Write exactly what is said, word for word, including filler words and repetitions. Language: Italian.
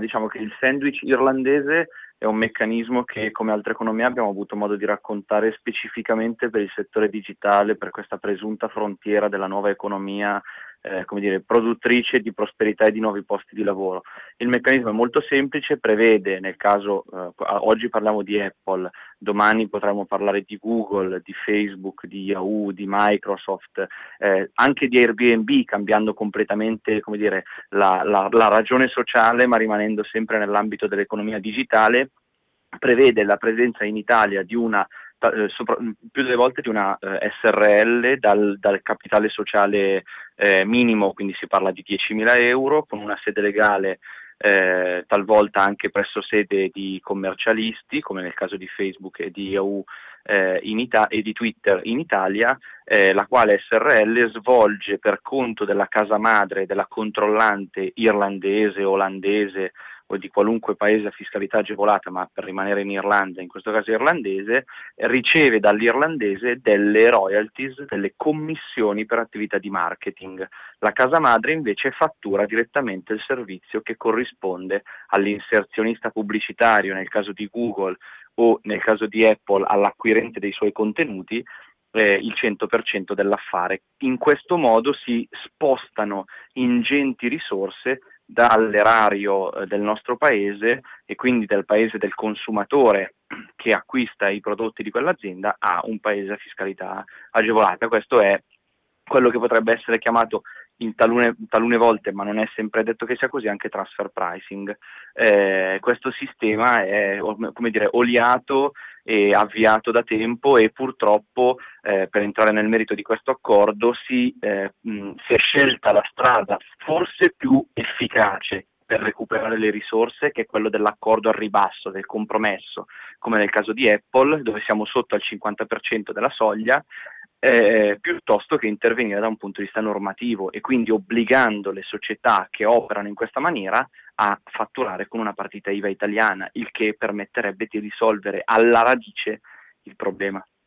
diciamo che il sandwich irlandese è un meccanismo che, come altre economie, abbiamo avuto modo di raccontare specificamente per il settore digitale, per questa presunta frontiera della nuova economia, eh, come dire, produttrice di prosperità e di nuovi posti di lavoro. Il meccanismo è molto semplice, prevede nel caso, eh, oggi parliamo di Apple, domani potremmo parlare di Google, di Facebook, di Yahoo, di Microsoft, eh, anche di Airbnb, cambiando completamente, come dire, la, la, la ragione sociale, ma rimanendo sempre nell'ambito dell'economia digitale. Prevede la presenza in Italia di una, eh, sopra, più delle volte di una eh, S R L dal, dal capitale sociale eh, minimo, quindi si parla di diecimila euro, con una sede legale eh, talvolta anche presso sede di commercialisti, come nel caso di Facebook e di Yahoo eh, in Ita- e di Twitter in Italia, eh, la quale S R L svolge per conto della casa madre, della controllante irlandese, olandese o di qualunque paese a fiscalità agevolata, ma per rimanere in Irlanda, in questo caso irlandese, riceve dall'irlandese delle royalties, delle commissioni per attività di marketing. La casa madre invece fattura direttamente il servizio che corrisponde all'inserzionista pubblicitario, nel caso di Google, o nel caso di Apple all'acquirente dei suoi contenuti, eh, il cento per cento dell'affare. In questo modo si spostano ingenti risorse dall'erario eh, del nostro paese e quindi del paese del consumatore che acquista i prodotti di quell'azienda a un paese a fiscalità agevolata. Questo è quello che potrebbe essere chiamato in talune, talune volte, ma non è sempre detto che sia così, anche transfer pricing. Eh, questo sistema è, come dire, oliato e avviato da tempo e purtroppo, eh, per entrare nel merito di questo accordo, si, eh, mh, si è scelta la strada forse più efficace per recuperare le risorse, che è quello dell'accordo al ribasso, del compromesso, come nel caso di Apple, dove siamo sotto al cinquanta per cento della soglia, eh, piuttosto che intervenire da un punto di vista normativo e quindi obbligando le società che operano in questa maniera a fatturare con una partita I V A italiana, il che permetterebbe di risolvere alla radice il problema.